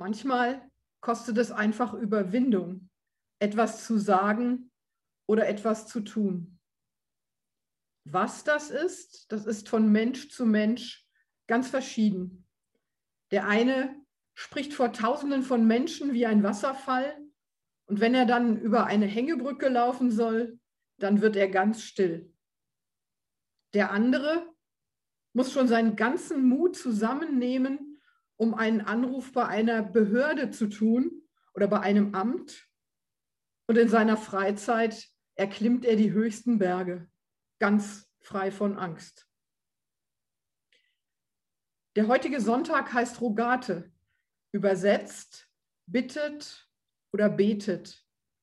Manchmal kostet es einfach Überwindung, etwas zu sagen oder etwas zu tun. Was das ist von Mensch zu Mensch ganz verschieden. Der eine spricht vor Tausenden von Menschen wie ein Wasserfall und wenn er dann über eine Hängebrücke laufen soll, dann wird er ganz still. Der andere muss schon seinen ganzen Mut zusammennehmen, um einen Anruf bei einer Behörde zu tun oder bei einem Amt. Und in seiner Freizeit erklimmt er die höchsten Berge, ganz frei von Angst. Der heutige Sonntag heißt Rogate, übersetzt bittet oder betet.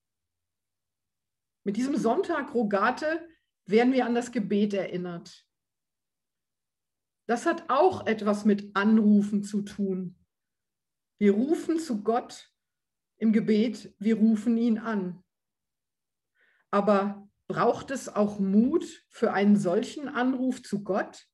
Mit diesem Sonntag Rogate werden wir an das Gebet erinnert. Das hat auch etwas mit Anrufen zu tun. Wir rufen zu Gott im Gebet, wir rufen ihn an. Aber braucht es auch Mut für einen solchen Anruf zu Gott?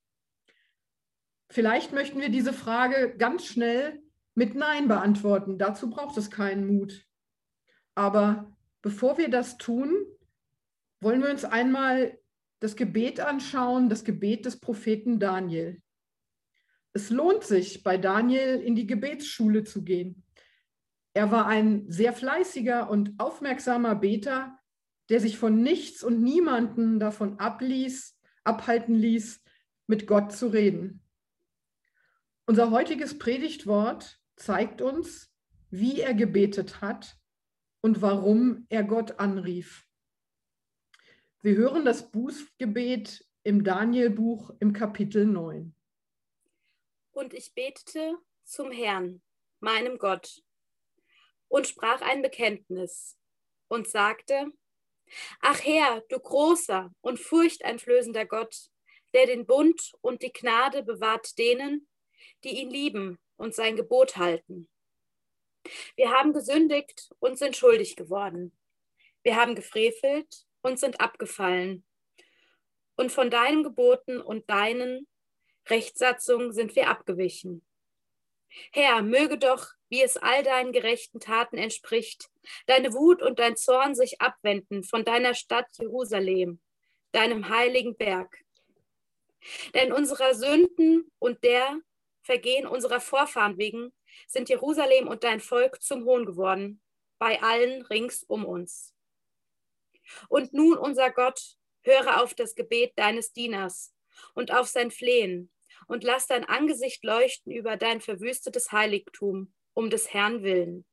Vielleicht möchten wir diese Frage ganz schnell mit Nein beantworten. Dazu braucht es keinen Mut. Aber bevor wir das tun, wollen wir uns einmal das Gebet anschauen, das Gebet des Propheten Daniel. Es lohnt sich, bei Daniel in die Gebetsschule zu gehen. Er war ein sehr fleißiger und aufmerksamer Beter, der sich von nichts und niemanden davon abhalten ließ, mit Gott zu reden. Unser heutiges Predigtwort zeigt uns, wie er gebetet hat und warum er Gott anrief. Wir hören das Bußgebet im Danielbuch im Kapitel 9. Und ich betete zum Herrn, meinem Gott, und sprach ein Bekenntnis und sagte: Ach Herr, du großer und furchteinflößender Gott, der den Bund und die Gnade bewahrt denen, die ihn lieben und sein Gebot halten. Wir haben gesündigt und sind schuldig geworden. Wir haben gefrevelt und sind abgefallen. Und von deinen Geboten und deinen Rechtssatzungen sind wir abgewichen. Herr, möge doch, wie es all deinen gerechten Taten entspricht, deine Wut und dein Zorn sich abwenden von deiner Stadt Jerusalem, deinem heiligen Berg. Denn unserer Sünden und der Vergehen unserer Vorfahren wegen sind Jerusalem und dein Volk zum Hohn geworden, bei allen rings um uns. Und nun, unser Gott, höre auf das Gebet deines Dieners und auf sein Flehen und lass dein Angesicht leuchten über dein verwüstetes Heiligtum, um des Herrn willen.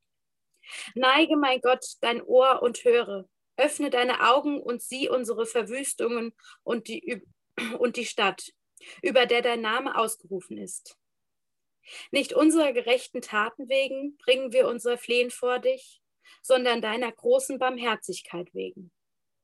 Neige, mein Gott, dein Ohr und höre, öffne deine Augen und sieh unsere Verwüstungen und die Stadt, über der dein Name ausgerufen ist. Nicht unserer gerechten Taten wegen bringen wir unser Flehen vor dich, sondern deiner großen Barmherzigkeit wegen.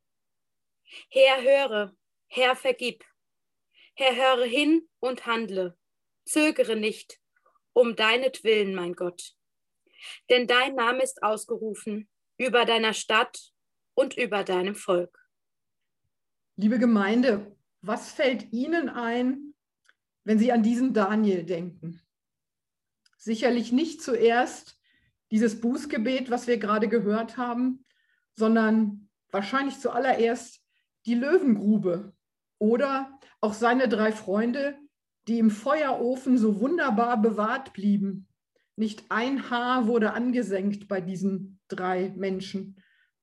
Herr, höre, Herr, vergib. Herr, höre hin und handle. Zögere nicht, um deinetwillen, mein Gott. Denn dein Name ist ausgerufen über deiner Stadt und über deinem Volk. Liebe Gemeinde, was fällt Ihnen ein, wenn Sie an diesen Daniel denken? Sicherlich nicht zuerst dieses Bußgebet, was wir gerade gehört haben, sondern wahrscheinlich zuallererst die Löwengrube oder auch seine 3 Freunde, die im Feuerofen so wunderbar bewahrt blieben. Nicht ein Haar wurde angesenkt bei diesen 3 Menschen.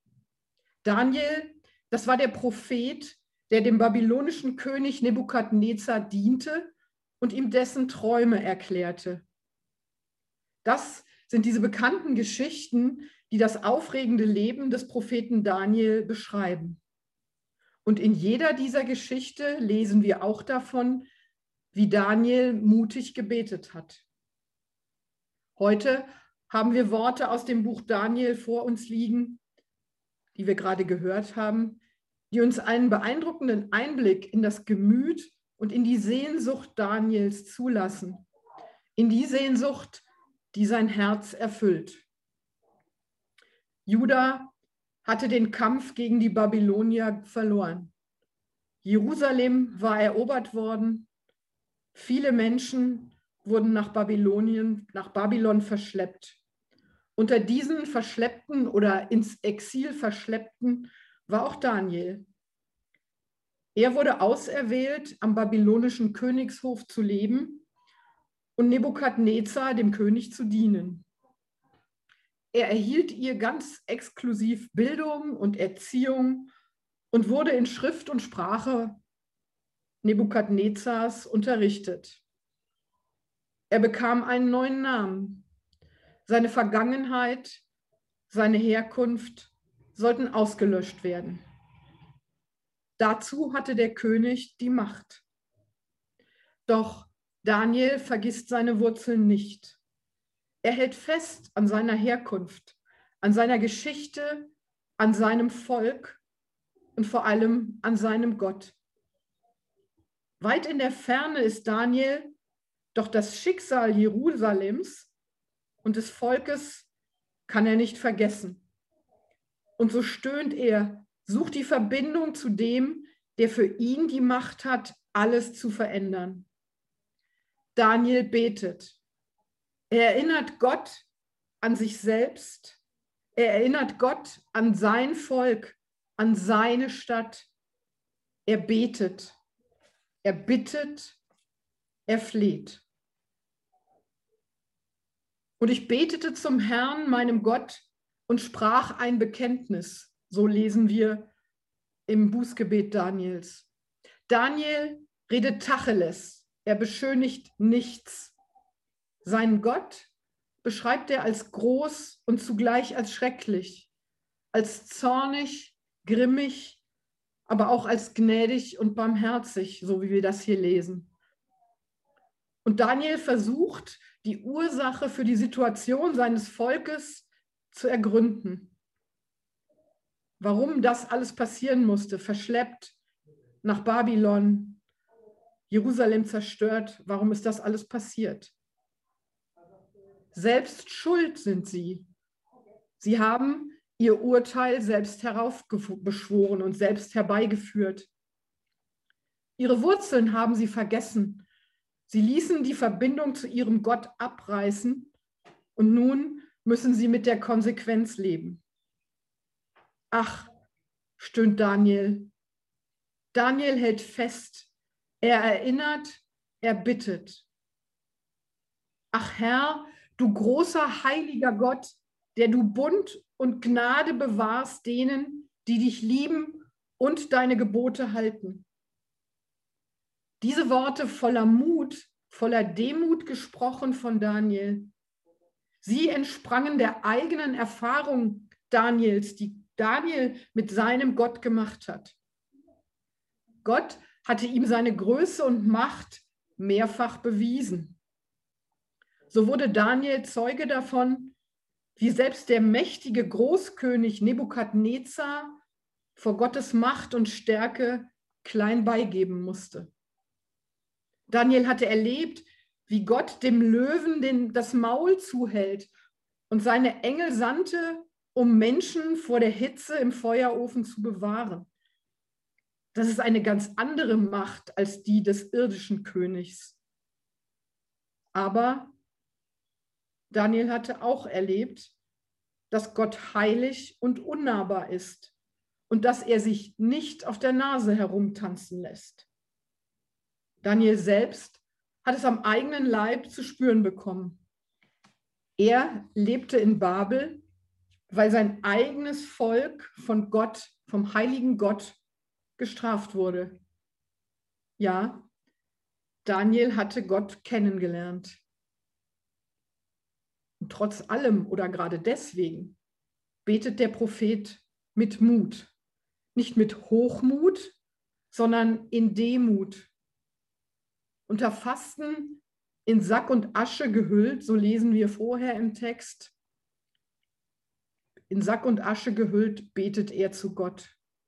Daniel, das war der Prophet, der dem babylonischen König Nebukadnezar diente und ihm dessen Träume erklärte. Das sind diese bekannten Geschichten, die das aufregende Leben des Propheten Daniel beschreiben. Und in jeder dieser Geschichte lesen wir auch davon, wie Daniel mutig gebetet hat. Heute haben wir Worte aus dem Buch Daniel vor uns liegen, die wir gerade gehört haben, die uns einen beeindruckenden Einblick in das Gemüt und in die Sehnsucht Daniels zulassen. In die Sehnsucht, die sein Herz erfüllt. Juda hatte den Kampf gegen die Babylonier verloren. Jerusalem war erobert worden. Viele Menschen wurden nach Babylon verschleppt. Unter diesen Verschleppten oder ins Exil Verschleppten war auch Daniel. Er wurde auserwählt, am babylonischen Königshof zu leben und Nebukadnezar, dem König, zu dienen. Er erhielt ihr ganz exklusiv Bildung und Erziehung und wurde in Schrift und Sprache Nebukadnezars unterrichtet. Er bekam einen neuen Namen. Seine Vergangenheit, seine Herkunft sollten ausgelöscht werden. Dazu hatte der König die Macht. Doch Daniel vergisst seine Wurzeln nicht. Er hält fest an seiner Herkunft, an seiner Geschichte, an seinem Volk und vor allem an seinem Gott. Weit in der Ferne ist Daniel, doch das Schicksal Jerusalems und des Volkes kann er nicht vergessen. Und so stöhnt er, sucht die Verbindung zu dem, der für ihn die Macht hat, alles zu verändern. Daniel betet. Er erinnert Gott an sich selbst. Er erinnert Gott an sein Volk, an seine Stadt. Er betet. Er bittet. Er fleht. Und ich betete zum Herrn, meinem Gott, und sprach ein Bekenntnis. So lesen wir im Bußgebet Daniels. Daniel redet Tacheles. Er beschönigt nichts. Seinen Gott beschreibt er als groß und zugleich als schrecklich, als zornig, grimmig, aber auch als gnädig und barmherzig, so wie wir das hier lesen. Und Daniel versucht, die Ursache für die Situation seines Volkes zu ergründen. Warum das alles passieren musste, verschleppt nach Babylon, Jerusalem zerstört, warum ist das alles passiert? Selbst schuld sind sie. Sie haben ihr Urteil selbst heraufbeschworen und selbst herbeigeführt. Ihre Wurzeln haben sie vergessen. Sie ließen die Verbindung zu ihrem Gott abreißen und nun müssen sie mit der Konsequenz leben. Ach, stöhnt Daniel. Daniel hält fest. Er erinnert, er bittet. Ach Herr, du großer heiliger Gott, der du Bund und Gnade bewahrst denen, die dich lieben und deine Gebote halten. Diese Worte voller Mut, voller Demut gesprochen von Daniel. Sie entsprangen der eigenen Erfahrung Daniels, die Daniel mit seinem Gott gemacht hat. Gott hatte ihm seine Größe und Macht mehrfach bewiesen. So wurde Daniel Zeuge davon, wie selbst der mächtige Großkönig Nebukadnezar vor Gottes Macht und Stärke klein beigeben musste. Daniel hatte erlebt, wie Gott dem Löwen das Maul zuhält und seine Engel sandte, um Menschen vor der Hitze im Feuerofen zu bewahren. Das ist eine ganz andere Macht als die des irdischen Königs. Aber Daniel hatte auch erlebt, dass Gott heilig und unnahbar ist und dass er sich nicht auf der Nase herumtanzen lässt. Daniel selbst hat es am eigenen Leib zu spüren bekommen. Er lebte in Babel, weil sein eigenes Volk von Gott, vom heiligen Gott, gestraft wurde. Ja, Daniel hatte Gott kennengelernt. Und trotz allem oder gerade deswegen betet der Prophet mit Mut. Nicht mit Hochmut, sondern in Demut. Unter Fasten in Sack und Asche gehüllt, so lesen wir vorher im Text. In Sack und Asche gehüllt betet er zu Gott.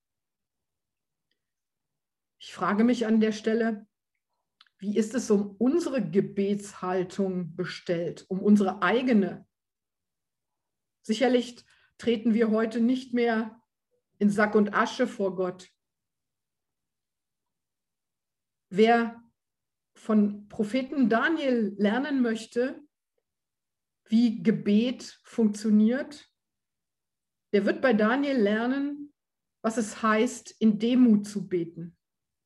Ich frage mich an der Stelle, wie ist es um unsere Gebetshaltung bestellt, um unsere eigene? Sicherlich treten wir heute nicht mehr in Sack und Asche vor Gott. Wer von Propheten Daniel lernen möchte, wie Gebet funktioniert, der wird bei Daniel lernen, was es heißt, in Demut zu beten.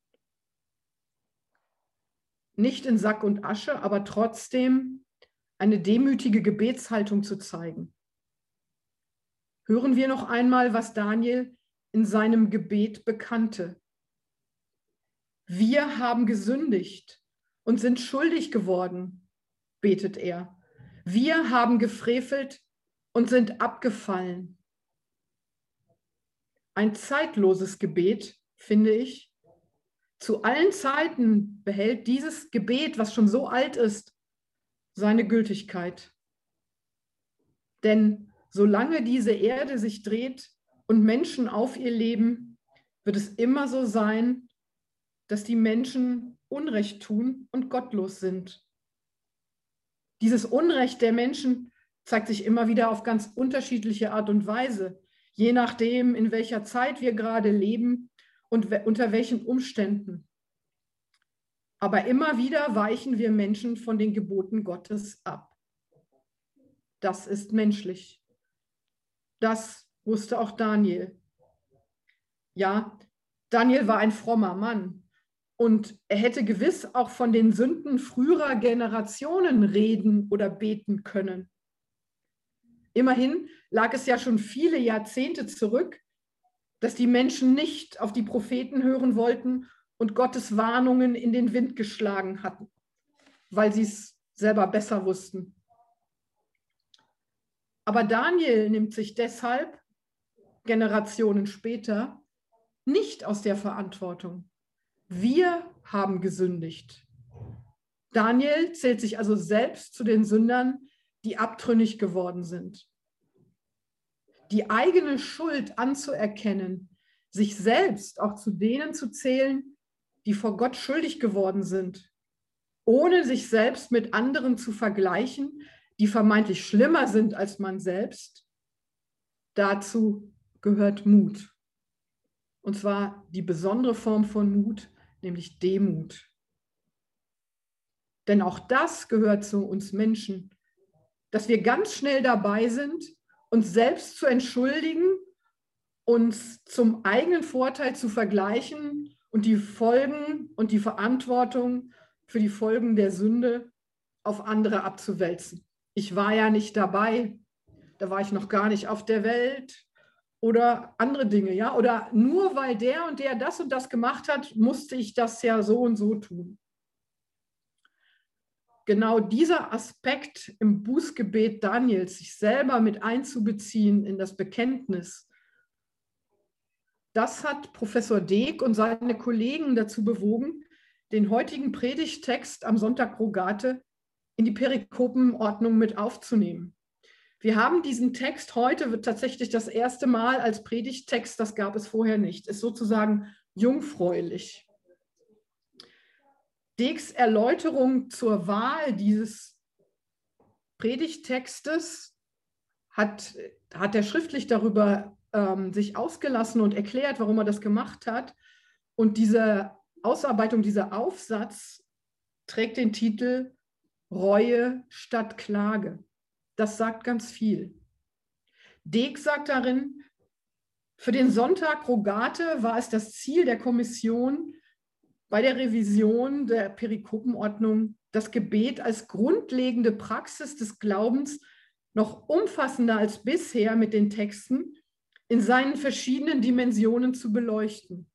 Nicht in Sack und Asche, aber trotzdem eine demütige Gebetshaltung zu zeigen. Hören wir noch einmal, was Daniel in seinem Gebet bekannte. Wir haben gesündigt und sind schuldig geworden, betet er. Wir haben gefrevelt und sind abgefallen. Ein zeitloses Gebet, finde ich. Zu allen Zeiten behält dieses Gebet, was schon so alt ist, seine Gültigkeit. Denn solange diese Erde sich dreht und Menschen auf ihr leben, wird es immer so sein, dass die Menschen Unrecht tun und gottlos sind. Dieses Unrecht der Menschen zeigt sich immer wieder auf ganz unterschiedliche Art und Weise, je nachdem, in welcher Zeit wir gerade leben und unter welchen Umständen. Aber immer wieder weichen wir Menschen von den Geboten Gottes ab. Das ist menschlich. Das wusste auch Daniel. Ja, Daniel war ein frommer Mann und er hätte gewiss auch von den Sünden früherer Generationen reden oder beten können. Immerhin lag es ja schon viele Jahrzehnte zurück, dass die Menschen nicht auf die Propheten hören wollten und Gottes Warnungen in den Wind geschlagen hatten, weil sie es selber besser wussten. Aber Daniel nimmt sich deshalb, Generationen später, nicht aus der Verantwortung. Wir haben gesündigt. Daniel zählt sich also selbst zu den Sündern, die abtrünnig geworden sind. Die eigene Schuld anzuerkennen, sich selbst auch zu denen zu zählen, die vor Gott schuldig geworden sind, ohne sich selbst mit anderen zu vergleichen, die vermeintlich schlimmer sind als man selbst, dazu gehört Mut. Und zwar die besondere Form von Mut, nämlich Demut. Denn auch das gehört zu uns Menschen, dass wir ganz schnell dabei sind, uns selbst zu entschuldigen, uns zum eigenen Vorteil zu vergleichen und die Folgen und die Verantwortung für die Folgen der Sünde auf andere abzuwälzen. Ich war ja nicht dabei, da war ich noch gar nicht auf der Welt oder andere Dinge, ja, oder nur weil der und der das und das gemacht hat, musste ich das ja so und so tun. Genau dieser Aspekt im Bußgebet Daniels, sich selber mit einzubeziehen in das Bekenntnis, das hat Professor Deek und seine Kollegen dazu bewogen, den heutigen Predigttext am Sonntag Rogate in die Perikopenordnung mit aufzunehmen. Wir haben diesen Text heute, wird tatsächlich das erste Mal als Predigttext, das gab es vorher nicht, ist sozusagen jungfräulich. Deeks Erläuterung zur Wahl dieses Predigttextes hat er schriftlich darüber sich ausgelassen und erklärt, warum er das gemacht hat. Und diese Ausarbeitung, dieser Aufsatz trägt den Titel Reue statt Klage. Das sagt ganz viel. Deek sagt darin, für den Sonntag Rogate war es das Ziel der Kommission, bei der Revision der Perikopenordnung das Gebet als grundlegende Praxis des Glaubens noch umfassender als bisher mit den Texten in seinen verschiedenen Dimensionen zu beleuchten.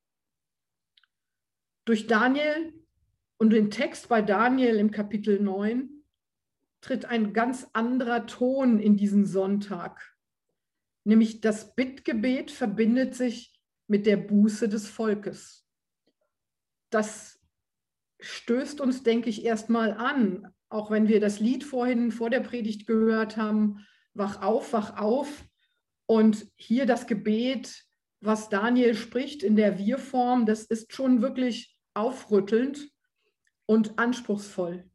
Durch Daniel und den Text bei Daniel im Kapitel 9 tritt ein ganz anderer Ton in diesen Sonntag. Nämlich das Bittgebet verbindet sich mit der Buße des Volkes. Das stößt uns, denke ich, erstmal an, auch wenn wir das Lied vorhin vor der Predigt gehört haben, wach auf, wach auf. Und hier das Gebet, was Daniel spricht in der Wir-Form, das ist schon wirklich aufrüttelnd und anspruchsvoll.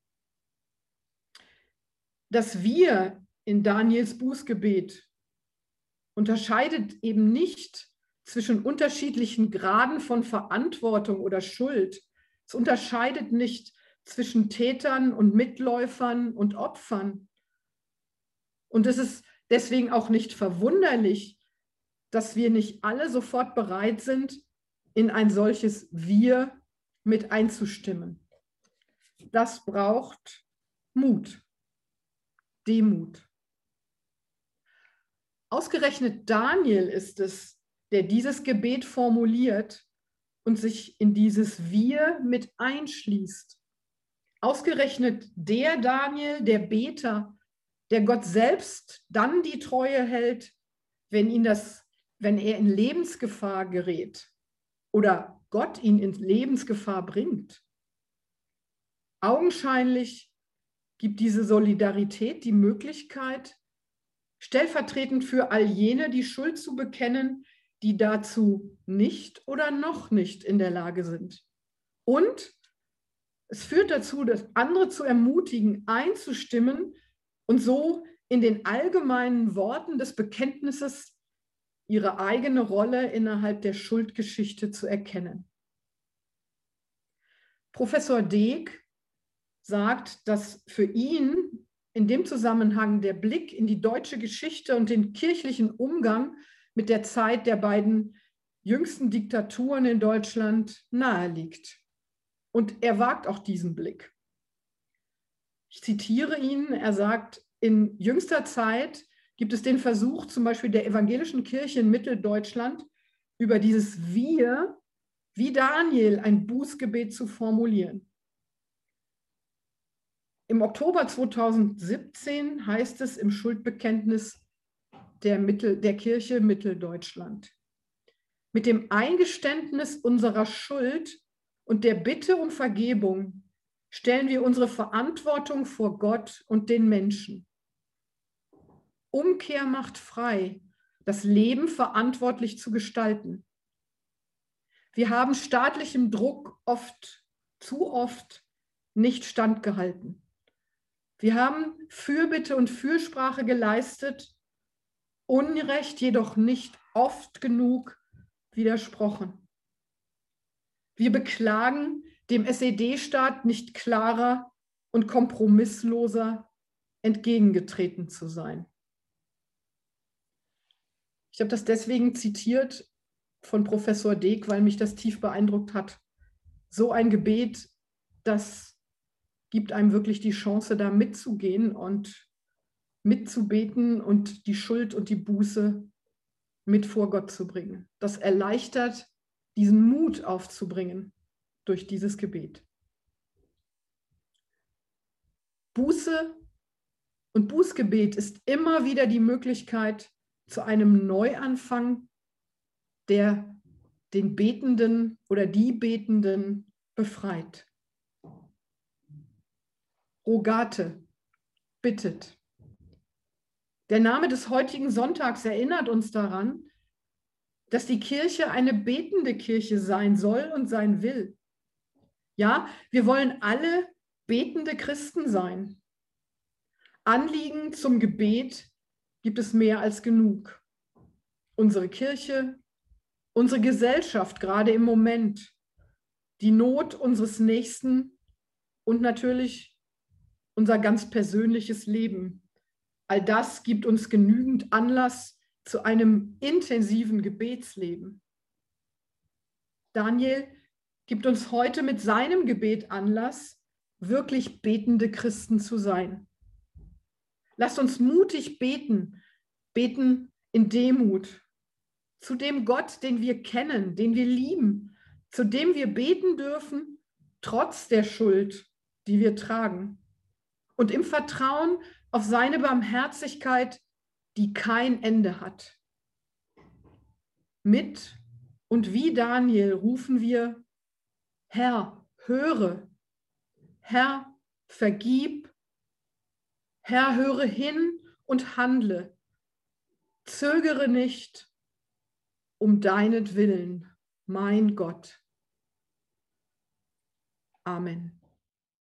Das Wir in Daniels Bußgebet unterscheidet eben nicht zwischen unterschiedlichen Graden von Verantwortung oder Schuld. Es unterscheidet nicht zwischen Tätern und Mitläufern und Opfern. Und es ist deswegen auch nicht verwunderlich, dass wir nicht alle sofort bereit sind, in ein solches Wir mit einzustimmen. Das braucht Mut, Demut. Ausgerechnet Daniel ist es, der dieses Gebet formuliert und sich in dieses Wir mit einschließt. Ausgerechnet der Daniel, der Beter, der Gott selbst dann die Treue hält, wenn er in Lebensgefahr gerät oder Gott ihn in Lebensgefahr bringt. Augenscheinlich gibt diese Solidarität die Möglichkeit, stellvertretend für all jene die Schuld zu bekennen, die dazu nicht oder noch nicht in der Lage sind. Und es führt dazu, das andere zu ermutigen, einzustimmen und so in den allgemeinen Worten des Bekenntnisses ihre eigene Rolle innerhalb der Schuldgeschichte zu erkennen. Professor Deeg sagt, dass für ihn in dem Zusammenhang der Blick in die deutsche Geschichte und den kirchlichen Umgang mit der Zeit der beiden jüngsten Diktaturen in Deutschland naheliegt. Und er wagt auch diesen Blick. Ich zitiere ihn, er sagt, in jüngster Zeit gibt es den Versuch, zum Beispiel der evangelischen Kirche in Mitteldeutschland, über dieses Wir, wie Daniel, ein Bußgebet zu formulieren. Im Oktober 2017 heißt es im Schuldbekenntnis der Kirche Mitteldeutschland: Mit dem Eingeständnis unserer Schuld und der Bitte um Vergebung stellen wir unsere Verantwortung vor Gott und den Menschen. Umkehr macht frei, das Leben verantwortlich zu gestalten. Wir haben staatlichem Druck zu oft nicht standgehalten. Wir haben Fürbitte und Fürsprache geleistet, Unrecht jedoch nicht oft genug widersprochen. Wir beklagen, dem SED-Staat nicht klarer und kompromissloser entgegengetreten zu sein. Ich habe das deswegen zitiert von Professor Deeg, weil mich das tief beeindruckt hat. So ein Gebet, das gibt einem wirklich die Chance, da mitzugehen und mitzubeten und die Schuld und die Buße mit vor Gott zu bringen. Das erleichtert, diesen Mut aufzubringen durch dieses Gebet. Buße und Bußgebet ist immer wieder die Möglichkeit zu einem Neuanfang, der den Betenden oder die Betenden befreit. Rogate, bittet. Der Name des heutigen Sonntags erinnert uns daran, dass die Kirche eine betende Kirche sein soll und sein will. Ja, wir wollen alle betende Christen sein. Anliegen zum Gebet gibt es mehr als genug. Unsere Kirche, unsere Gesellschaft gerade im Moment, die Not unseres Nächsten und natürlich unser ganz persönliches Leben. All das gibt uns genügend Anlass zu einem intensiven Gebetsleben. Daniel gibt uns heute mit seinem Gebet Anlass, wirklich betende Christen zu sein. Lasst uns mutig beten, beten in Demut, zu dem Gott, den wir kennen, den wir lieben, zu dem wir beten dürfen, trotz der Schuld, die wir tragen. Und im Vertrauen auf seine Barmherzigkeit, die kein Ende hat. Mit und wie Daniel rufen wir: Herr, höre, Herr, vergib, Herr, höre hin und handle, zögere nicht, um deinetwillen, mein Gott. Amen.